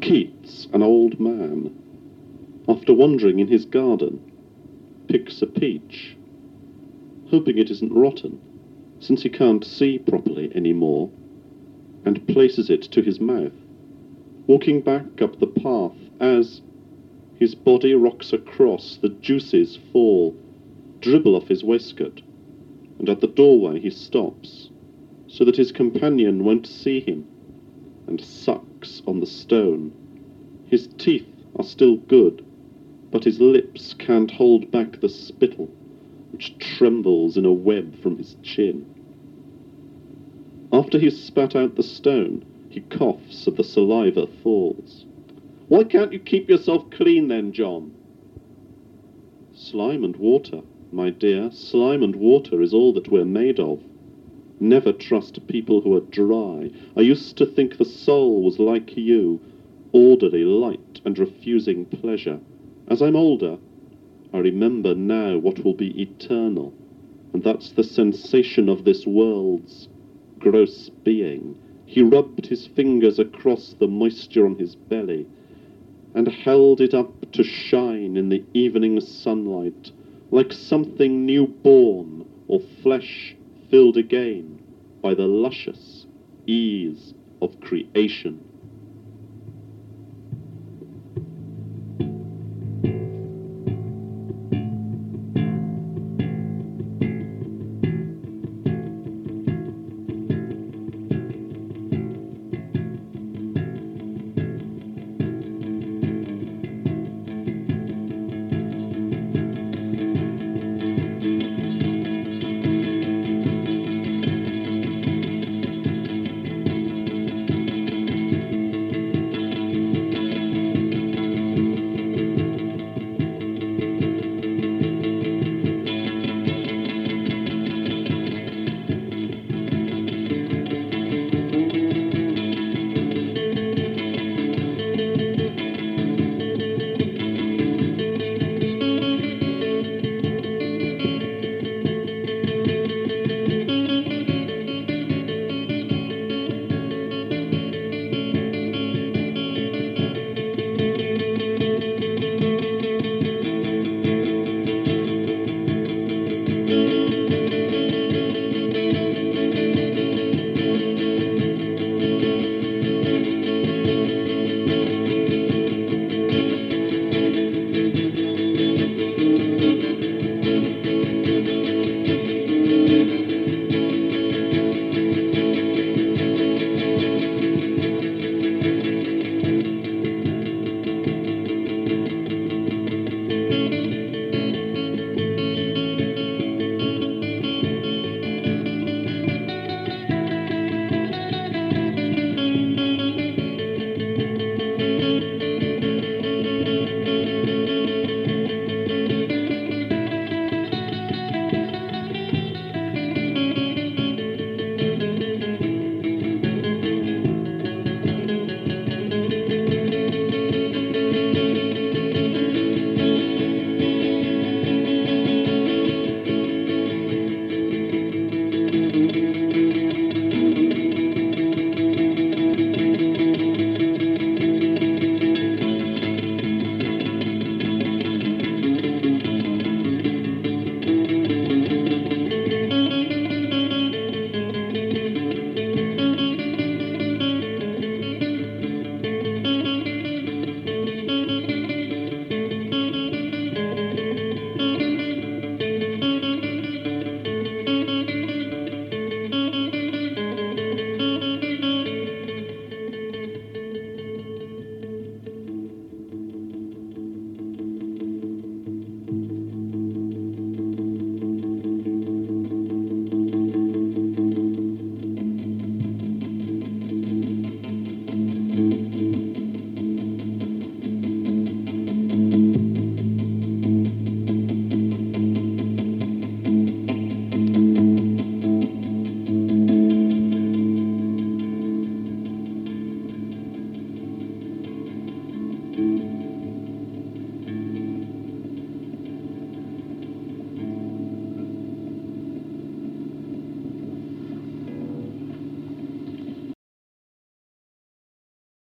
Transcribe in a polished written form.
Keats, an old man, after wandering in his garden, picks a peach, hoping it isn't rotten, since he can't see properly anymore, and places it to his mouth, walking back up the path as his body rocks across, the juices fall, dribble off his waistcoat, and at the doorway he stops, so that his companion won't see him, and sucks on the stone. His teeth are still good, but his lips can't hold back the spittle, which trembles in a web from his chin. After he's spat out the stone, he coughs and the saliva falls. "Why can't you keep yourself clean then, John?" "Slime and water, my dear, slime and water is all that we're made of. Never trust people who are dry. I used to think the soul was like you, orderly, light, and refusing pleasure. As I'm older, I remember now what will be eternal, and that's the sensation of this world's gross being." He rubbed his fingers across the moisture on his belly, and held it up to shine in the evening sunlight, like something new-born or flesh filled again by the luscious ease of creation.